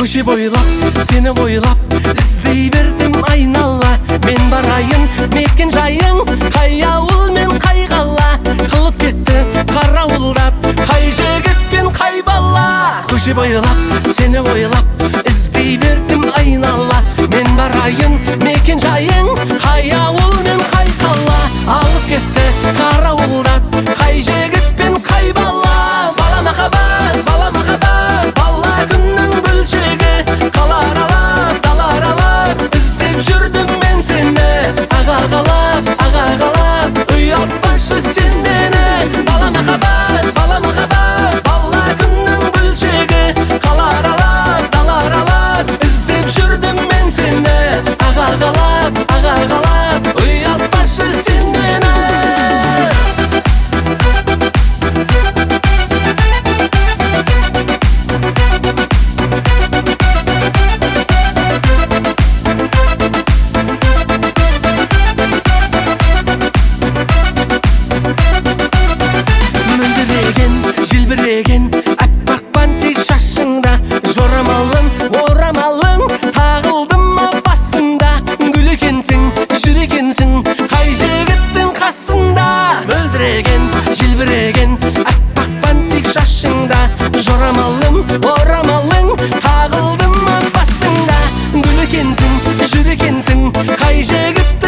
Көше бойлап, сені ойлап, іздей бердім айнала. Мен барайын, мекен жайың, қай ауыл мен қай қала. Қылып кетті қарауылдап, қай жігіт пен қай бала. Көше бойлап, сені ойлап, іздей бердім айнала. Мен барайын, мекен жайың, қай ауыл мен қай қала. Алып кетті қарауылдап, қай жігіт пен қай бала. Бала махаббат, бала махаббат, бала күннің бөлшегі. Қала аралап, дала аралап, іздеп жүрдім мен сені. Аға қалап, ұялтпашы сен мені. Бала махаббат, бала күннің бөлшегі. Қала аралап, дала аралап, іздеп жүрдім мен сені. Аға қалап, ұялтпашы сен мені. Желбіреген аппақ бантик шашыңда, жорамалың, орамалың тағылдым ма басыңда. Гүл екенсің, жүр екенсің, қай жігіттің қасында. Мөлдіреген, желбіреген аппақ бантик шашыңда, жорамалың, орамалың тағылдым ма басыңда. Гүл екенсің, жүр екенсің, қай жігіт